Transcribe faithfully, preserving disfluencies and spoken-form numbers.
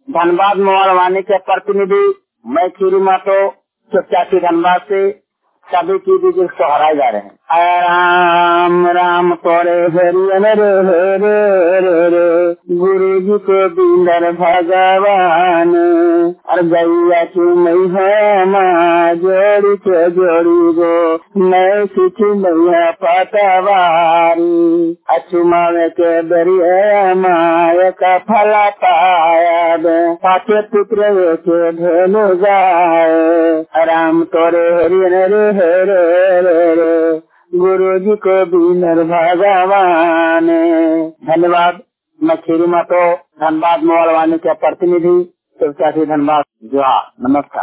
धनबाद मोहलवानी के प्रतिनिधि मैं खीरू मातो चुपचाची धनबाद से सभी की भी दिल सोहराए जा रहे हैं। आय राम राम तोरे हरियन रे रे रे रे गुरु जी को दीनर भगवान और गैया चुमई है माँ जोड़ी के जोड़ी गो मैं कुछ मैया पतवारी अचुमावे के दरिया माया का फला पाया दे पाचे पुत्र के ढेलो जाए राम तोरे हरियन रे रे रे रे गुरु जी को दीनर भगवान। धन्यवाद। मैं खीरू मातो धनबाद मोहलवानी के प्रतिनिधि शिवचाची धनबाद। जोहार। नमस्कार।